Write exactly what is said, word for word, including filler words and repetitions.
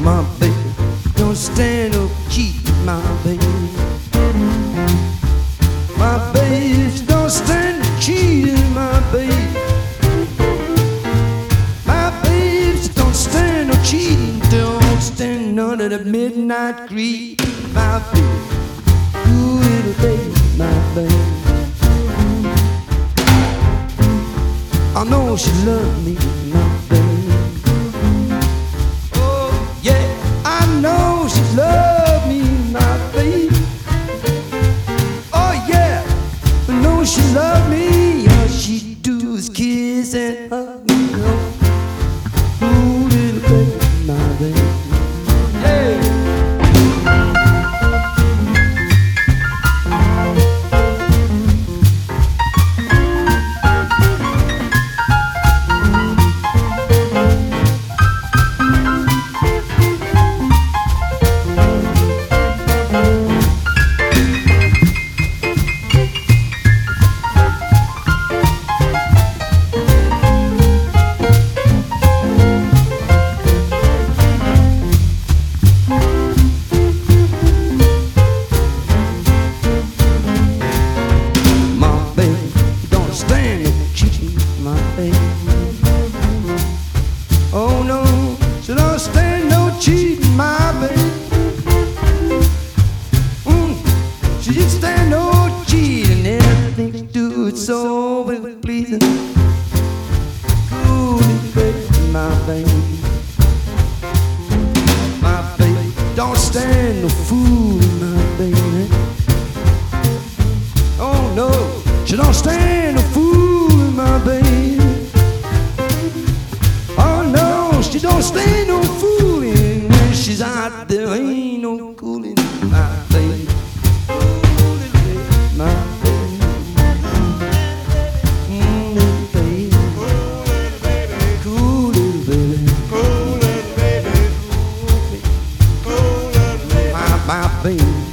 My baby don't stand no cheating, my baby. My baby don't stand no cheating, my baby. My baby don't stand no cheating, don't stand none of the midnight greed, my baby. Ooh, little baby, my baby. I know she loved me, my baby. Oh yeah, I know she loved me, my baby. Oh yeah, I know she loved me. All she do is kiss and hug me. Ooh, little baby, my baby. Hey. Oh no, she don't stand no cheating, my baby. Mm, she just stand no cheating. Everything she do is so very pleasing. Cool, baby, my baby. My baby don't stand no fooling, my baby. Oh no, she don't stand no fooling, my baby. She don't stay no fooling when she's out there. Ain't no cooling, my baby. My baby, mm, little baby, cool little baby, cool little baby, my my baby.